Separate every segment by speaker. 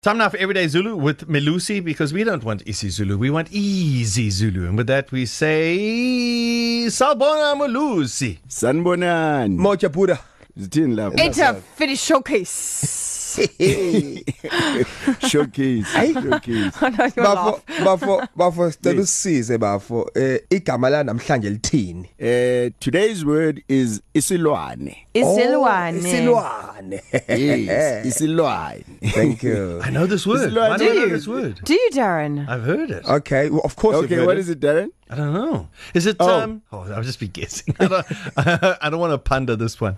Speaker 1: Time now for Everyday Zulu with Melusi, because we don't want isiZulu, we want easy Zulu. And with that we say, Sawubona Melusi.
Speaker 2: Sanibonani.
Speaker 3: Moja Buddha.
Speaker 2: Zithini lapho?
Speaker 4: It's a finish showcase.
Speaker 2: Showcase. Showcase.
Speaker 4: I know you'll laugh.
Speaker 3: Bafo sicela usisize bafo igama la namhlanje lithini?
Speaker 2: Today's word is isilwane.
Speaker 4: Isilwane.
Speaker 3: Isilwane.
Speaker 2: Yes, isilwane.
Speaker 3: Thank you.
Speaker 1: I know this word.
Speaker 2: Isilwane.
Speaker 1: Why do I know this word?
Speaker 4: Do you, Darren?
Speaker 1: I've heard it.
Speaker 3: Okay, well, of course.
Speaker 2: Okay, what is it, Darren?
Speaker 1: I don't know. Is it,
Speaker 2: Oh.
Speaker 1: I'll just be guessing. I don't want to ponder this one.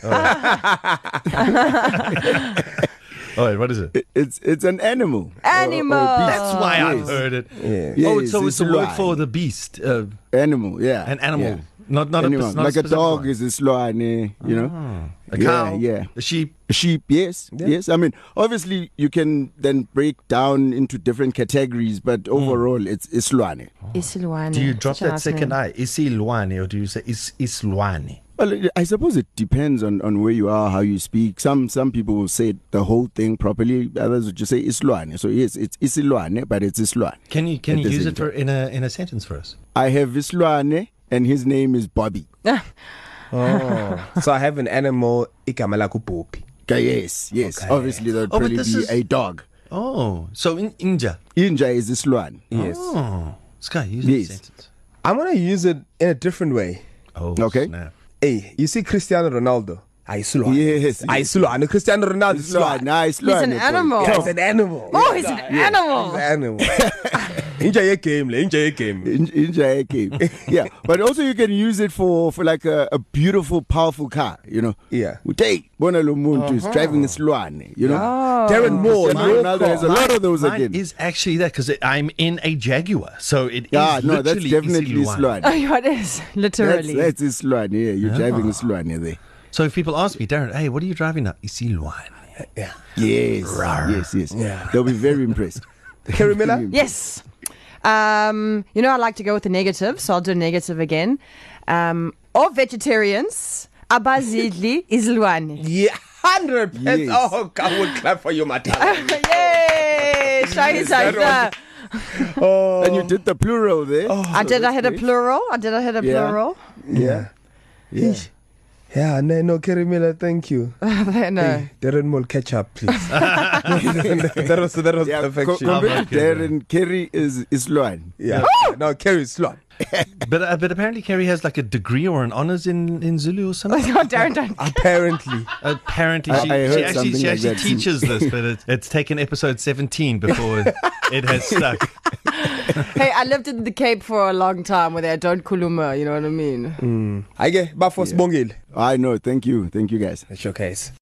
Speaker 1: Oh, wait, what is it?
Speaker 2: It's an animal.
Speaker 4: Animal.
Speaker 2: Or a beast.
Speaker 1: That's why I've
Speaker 2: Yes.
Speaker 1: heard it.
Speaker 3: Yeah.
Speaker 2: Yes,
Speaker 1: So it's a word
Speaker 2: isilwane.
Speaker 1: for the beast,
Speaker 2: Animal, yeah.
Speaker 1: an animal.
Speaker 2: Yeah.
Speaker 1: Not
Speaker 2: Animal.
Speaker 1: not
Speaker 2: Like a
Speaker 1: specific
Speaker 2: dog
Speaker 1: one.
Speaker 2: is isilwane, you know.
Speaker 1: A cow,
Speaker 2: Yeah.
Speaker 1: a sheep.
Speaker 2: A sheep, yes,
Speaker 3: Yeah.
Speaker 2: yes. I mean, obviously, you can then break down into different categories, but overall, it's isilwane.
Speaker 4: Isilwane.
Speaker 1: Do you drop
Speaker 4: Such a
Speaker 1: that
Speaker 4: nice
Speaker 1: second
Speaker 4: name.
Speaker 1: I? Isilwane, or do you say islwane?
Speaker 2: Well, I suppose it depends on where you are, how you speak. Some people will say the whole thing properly. Others will just say isilwane. So yes, it's isilwane, but it's isilwane.
Speaker 1: Can you
Speaker 2: At the
Speaker 1: use
Speaker 2: same
Speaker 1: it for in a sentence for us?
Speaker 2: I have isilwane, and his name is Bobby.
Speaker 3: Oh, so I have an animal igama la kuBobby.
Speaker 2: Okay, yes.
Speaker 3: Okay.
Speaker 2: Obviously, that would
Speaker 1: Oh, but
Speaker 2: probably
Speaker 1: this
Speaker 2: be
Speaker 1: is-
Speaker 2: a dog.
Speaker 1: Oh, so in Inja.
Speaker 2: Inja is isilwane.
Speaker 3: Yes.
Speaker 1: Oh, Sky, use it in a
Speaker 2: Yes.
Speaker 1: sentence.
Speaker 3: I'm gonna use it in a different way.
Speaker 1: Oh,
Speaker 2: Okay.
Speaker 1: snap.
Speaker 3: Hey, you see Cristiano Ronaldo? Ayisulwane.
Speaker 2: Yes.
Speaker 3: Ayisulwane. Cristiano Ronaldo is
Speaker 2: Isilwane. Nice.
Speaker 4: He's an animal.
Speaker 3: Yeah, it's an animal.
Speaker 4: Oh, he's an animal.
Speaker 3: He's an animal. Inja ye game, le. Inja ye game.
Speaker 2: Inja game. Yeah, but also you can use it for like a beautiful, powerful car. You know.
Speaker 3: Yeah.
Speaker 2: Hey, bona lo muntu is driving isilwane. You know.
Speaker 3: Darren Moore.
Speaker 2: Cristiano Ronaldo has a lot of those
Speaker 1: Mine
Speaker 2: again.
Speaker 1: is actually that, because I'm in a Jaguar, so it
Speaker 2: Yeah,
Speaker 1: is
Speaker 2: no, that's
Speaker 1: literally
Speaker 2: definitely
Speaker 1: isilwane.
Speaker 2: isilwane.
Speaker 4: Oh, it is. Literally.
Speaker 2: That's isilwane. Yeah, you're driving isilwane there.
Speaker 1: So if people ask me, Darren, hey, what are you driving now? Isilwane.
Speaker 3: Yeah.
Speaker 2: Yes, yes.
Speaker 3: Yeah.
Speaker 2: They'll be very impressed.
Speaker 3: Kerry Miller?
Speaker 4: Yes. I like to go with the negative, so I'll do a negative again. Of vegetarians, abazidli isilwane.
Speaker 3: Yeah, 100%.
Speaker 2: Yes.
Speaker 3: Oh, God, we'll clap for you, Matala.
Speaker 4: Yay! Shahid
Speaker 3: Oh,
Speaker 2: And you did the plural there.
Speaker 4: I hit a plural.
Speaker 2: Yeah.
Speaker 4: Plural.
Speaker 2: Yeah. Yeah.
Speaker 3: yeah, no, Kerry Miller, thank you.
Speaker 4: No.
Speaker 3: Hey, Darren Moore, catch up, please. that was
Speaker 2: Yeah,
Speaker 3: perfection.
Speaker 2: compared to Darren, Kerry is isilwane.
Speaker 3: Yeah. No, Kerry is slot.
Speaker 1: But apparently Kerry has like a degree or an honours in Zulu or something.
Speaker 4: Oh, Darren, don't.
Speaker 3: Apparently.
Speaker 1: Apparently,
Speaker 2: I
Speaker 1: she
Speaker 2: heard
Speaker 1: actually
Speaker 2: something like that too.
Speaker 1: teaches this, but it's taken episode 17 before it has stuck.
Speaker 4: Hey, I lived in the Cape for a long time where they don't kuluma, you know what I mean?
Speaker 3: Ake, bafo sibongile.
Speaker 2: I know. Thank you. Thank you, guys.
Speaker 3: Showcase.